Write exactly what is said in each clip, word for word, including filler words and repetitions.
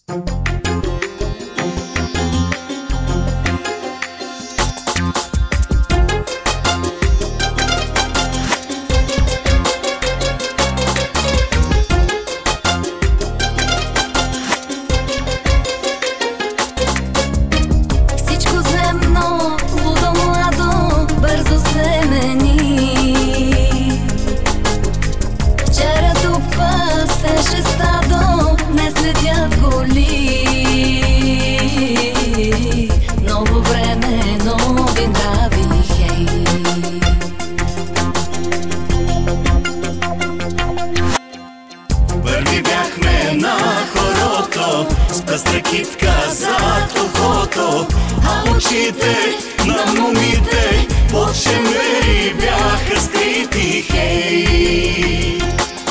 Пъстра китка зад ухото, а очите на момите под шемери бяха скрити, хей.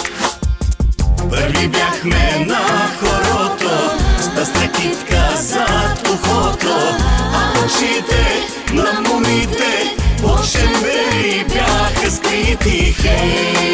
Първи бяхме на хорото, с пъстра китка зад ухото, а очите на момите под шемери бяха скрити, хей.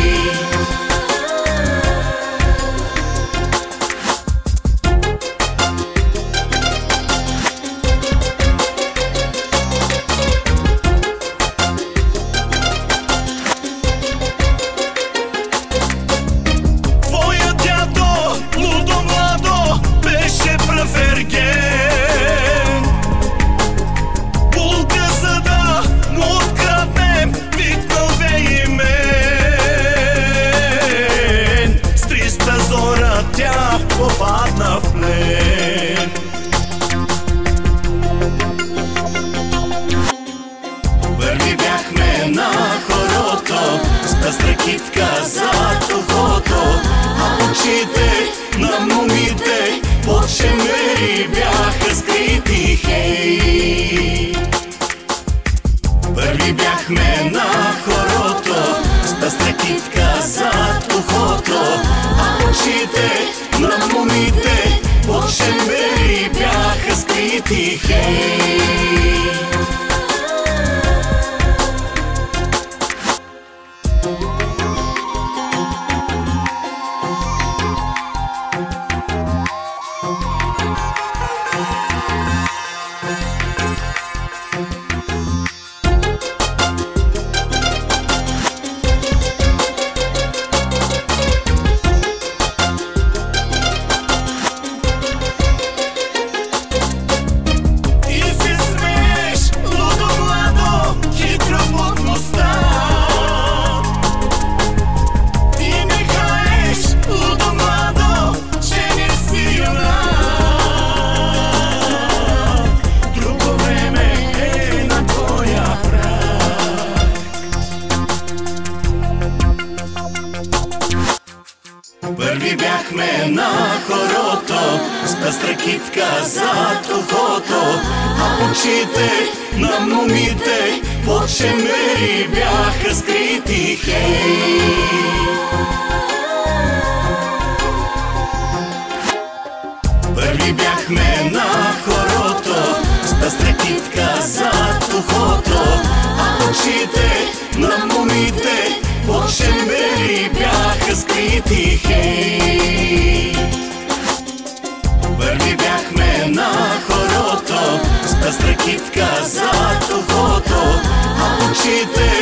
Попадна в плен. Първи бяхме на хорото, с пъстра китка зад ухото, а очите на момите под шемери бяха скрити, хей. Първи бяхме на хорото, с пъстра китка зад ухото, а очите на момите под шемери бяха скрити, хей. Първи бяхме на хорото, с пъстра китка зад ухото, а очите на момите под шемери бяха скрити, хей. Първи бяхме на хорото, с пъстра китка зад ухото, а очите на момите под шемери бяха скрити, хей. Първи бяхме на хорото, с пъстра китка зад ухото, а очите